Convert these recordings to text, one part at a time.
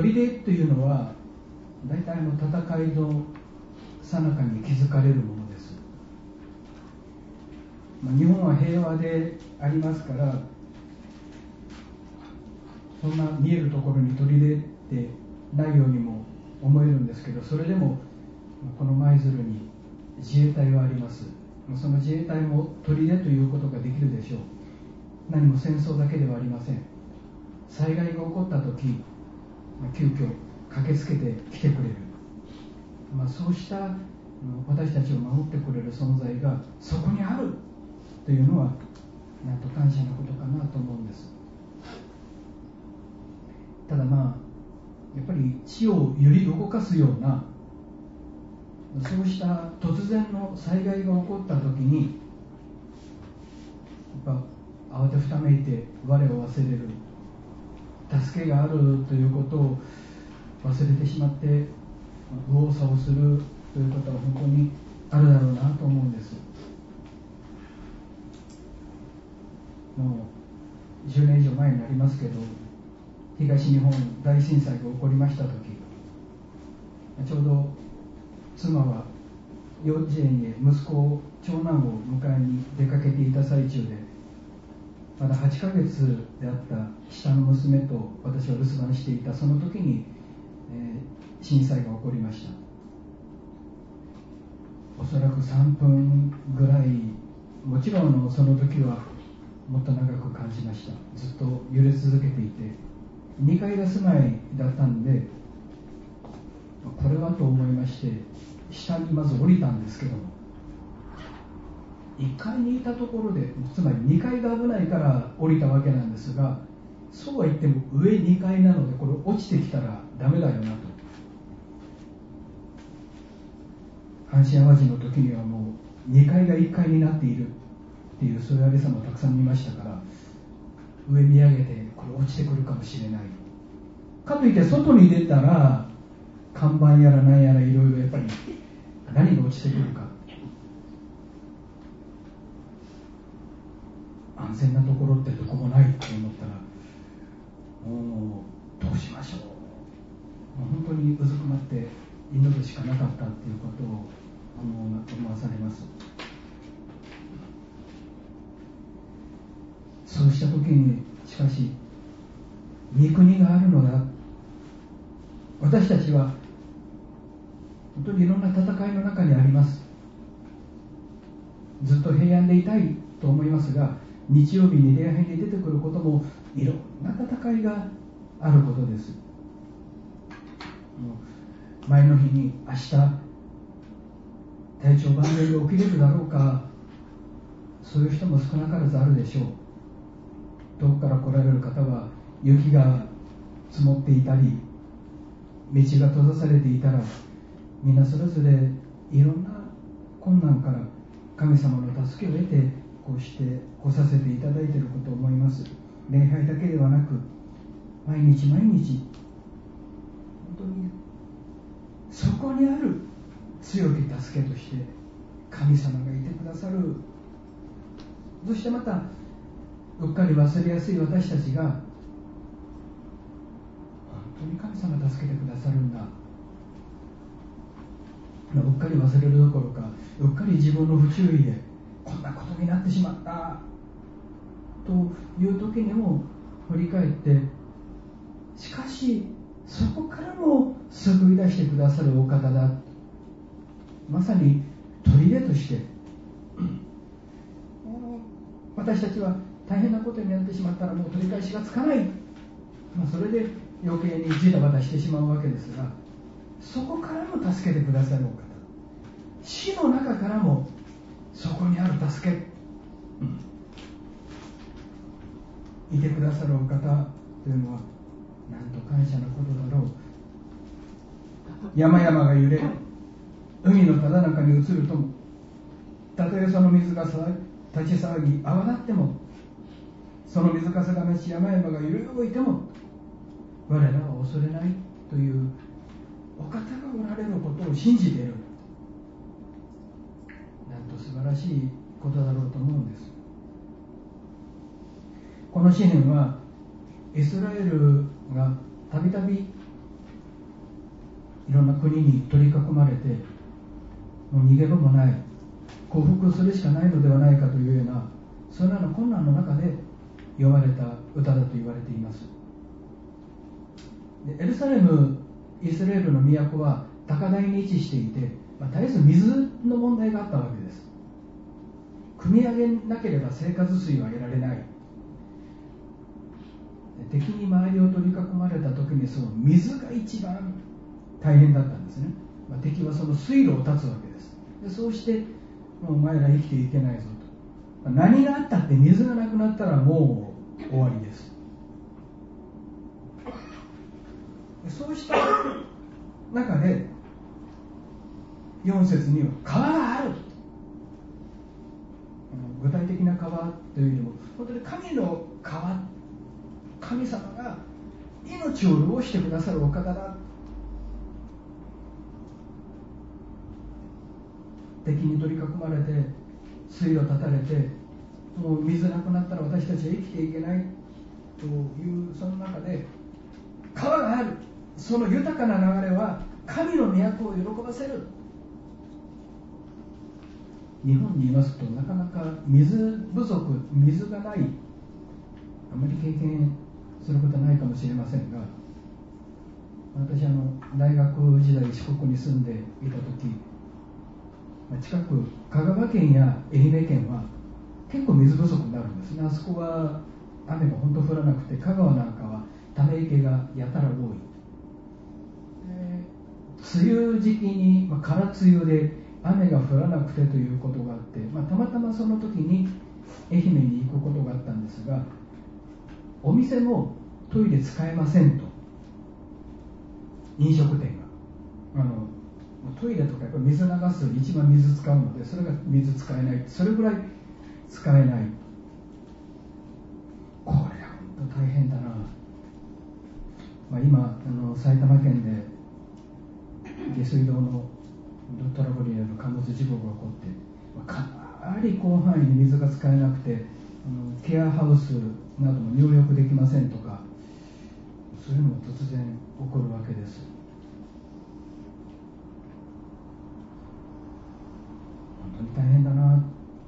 砦というのは大体戦いの最中に築かれるものです。日本は平和でありますから、そんな見えるところに砦ってないようにも思えるんですけど、それでもこの舞鶴に自衛隊はあります。その自衛隊も砦ということができるでしょう。何も戦争だけではありません。災害が起こった時、急遽駆けつけて来てくれる、そうした私たちを守ってくれる存在がそこにあるというのはなんと感謝のことかなと思うんです。ただやっぱり地を揺り動かすようなそうした突然の災害が起こった時にやっぱ慌てふためいて我を忘れる、助けがあるということを忘れてしまって右往左往するということは本当にあるだろうなと思うんです。もう10年以上前になりますけど、東日本大震災が起こりました時、ちょうど妻は幼稚園へ息子長男を迎えに出かけていた最中で、まだ8ヶ月であった下の娘と私は留守番していたその時に、震災が起こりました。おそらく3分ぐらい、もちろんその時はもっと長く感じました。ずっと揺れ続けていて、2階が住まいだったんで、これはと思いまして下にまず降りたんですけども、1階にいたところで、つまり2階が危ないから降りたわけなんですが、そうは言っても上2階なのでこれ落ちてきたらダメだよなと。阪神・淡路の時にはもう2階が1階になっているっていうそういうありさまをたくさん見ましたから、上見上げてこれ落ちてくるかもしれないかといって外に出たら看板やら何やらいろいろやっぱり何が落ちてくるか、安全なところってどこもないと思ったら、もうどうしましょう、本当にうずくまって祈るしかなかったっていうことを思わされます。そうした時にしかし御国があるのだ、私たちは本当にいろんな戦いの中にあります。ずっと平安でいたいと思いますが、日曜日に礼拝に出てくることもいろんな戦いがあることです。前の日に明日体調万全で起きれるだろうか、そういう人も少なからずあるでしょう。遠くから来られる方は雪が積もっていたり道が閉ざされていたら、みんなそれぞれいろんな困難から神様の助けを得てこうして来させていただいていることを思います。礼拝だけではなく毎日毎日本当にそこにある強き助けとして神様がいてくださる。そしてまたうっかり忘れやすい私たちが本当に神様が助けてくださるんだ、うっかり忘れるどころかうっかり自分の不注意でこんなことになってしまったという時にも振り返って、しかしそこからも救い出してくださるお方だ、まさに砦として私たちは大変なことになってしまったらもう取り返しがつかない、それで余計にジタバタしてしまうわけですが、そこからも助けてくださるお方、死の中からもそこにある助け、いてくださるお方というのはなんと感謝のことだろう。山々が揺れ海のただ中に移るとも、たとえその水が立ち騒ぎ泡立っても、その水かさが増し山々が揺れ動いても我らは恐れないというお方がおられることを信じている。なんと素晴らしいことだろうと思うんです。この詩篇はイスラエルがたびたびいろんな国に取り囲まれて、もう逃げ場もない、降伏するしかないのではないかというような、そのような困難の中で読まれた歌だと言われています。でエルサレム、イスラエルの都は高台に位置していて、絶えず水の問題があったわけです。汲み上げなければ生活水は得られない。敵に周りを取り囲まれた時にその水が一番大変だったんですね。敵はその水路を断つわけです。でそうしてもうお前ら生きていけないぞと、何があったって水がなくなったらもう終わりです。でそうした中で4節には川がある、具体的な川というよりも本当に神の川、神様が命を潤してくださるお方だ。敵に取り囲まれて水路断たれて、もう水なくなったら私たちは生きていけないというその中で川がある、その豊かな流れは神の都を喜ばせる。日本にいますとなかなか水不足、水がない、あまり経験することはないかもしれませんが、私大学時代四国に住んでいた時、近く香川県や愛媛県は結構水不足になるんですね。あそこは雨が本当降らなくて、香川なんかはため池がやたら多い。梅雨時期に、空梅雨で雨が降らなくてということがあって、たまたまその時に愛媛に行くことがあったんですが、お店もトイレ使えませんと、飲食店がトイレとかやっぱ水流すより一番水使うので、それが水使えない、それぐらい使えない。これは本当大変だな。今埼玉県で下水道のトラブルによる貨物事故が起こって、かなり広範囲に水が使えなくて、ケアハウスなども入浴できませんとか、そういうのが突然起こるわけです。本当に大変だなと、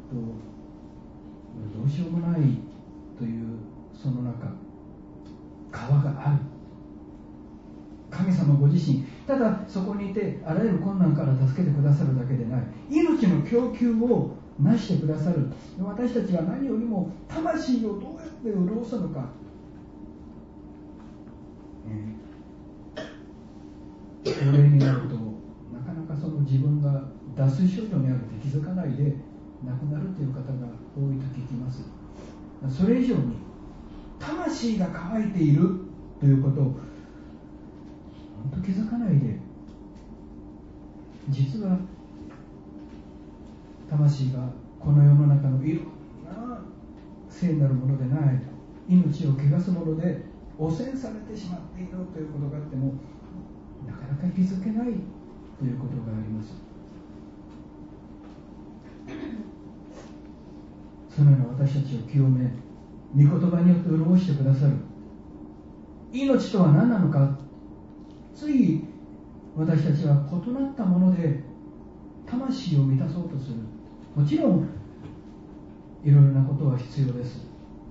どうしようもないというその中、川がある。神様ご自身、ただそこにいてあらゆる困難から助けてくださるだけでない、命の供給をなしてくださる。私たちは何よりも魂をどうやって潤すのか、高齢になるとなかなかその自分が脱水症状にあるって気づかないで亡くなるという方が多いと聞きます。それ以上に魂が乾いているということを本当気づかないで、実は魂がこの世の中のいろんな聖なるものでない、命を汚すもので汚染されてしまっているということがあってもなかなか気づけないということがあります。そのような私たちを清め、御言葉によって潤してくださる。命とは何なのか、つい私たちは異なったもので魂を満たそうとする。もちろんいろいろなことは必要です。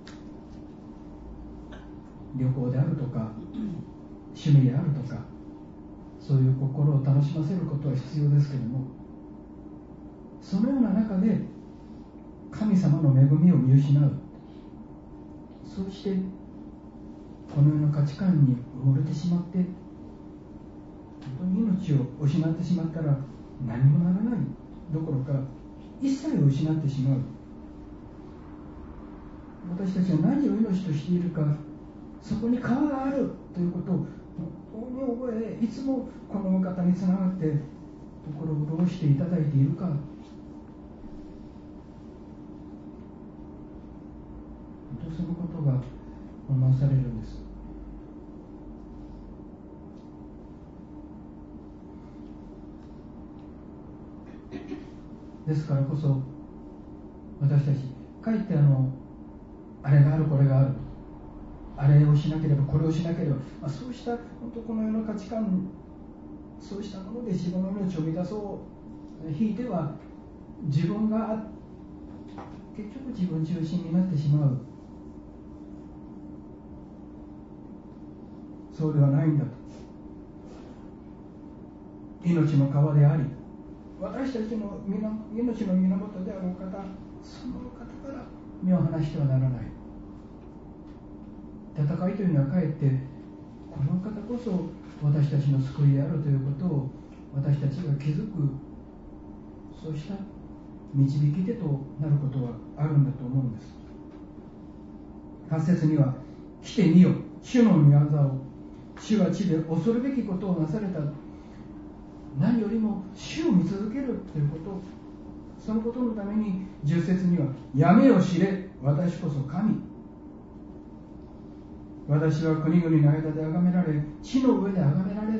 旅行であるとか趣味であるとか、そういう心を楽しませることは必要ですけれども、そのような中で神様の恵みを見失う、そうしてこの世の価値観に埋もれてしまって、本当に命を失ってしまったら何もならないどころか一切を失ってしまう。私たちが何を命としているか、そこに川があるということを本当に覚え、いつもこのお方につながって心を潤していただいているか、本当そのことが思わされるんです。ですからこそ私たちかえってあれがあるこれがある、あれをしなければこれをしなければ、そうした本当この世の価値観そうしたもので自分の命を満たそう、ひいては自分が結局自分中心になってしまう。そうではないんだと。命の川であり、私たちの命の源であるお方、そのお方から目を離してはならない。戦いというのはかえってこの方こそ私たちの救いであるということを私たちが気づく、そうした導き手となることはあるんだと思うんです。8節には、来てみよ、主の御業を、主は地で恐るべきことをなされた。何よりも主を見続けるということ、そのことのために10節には、やめよ知れ、私こそ神。私は国々の間で崇められ、地の上で崇められる。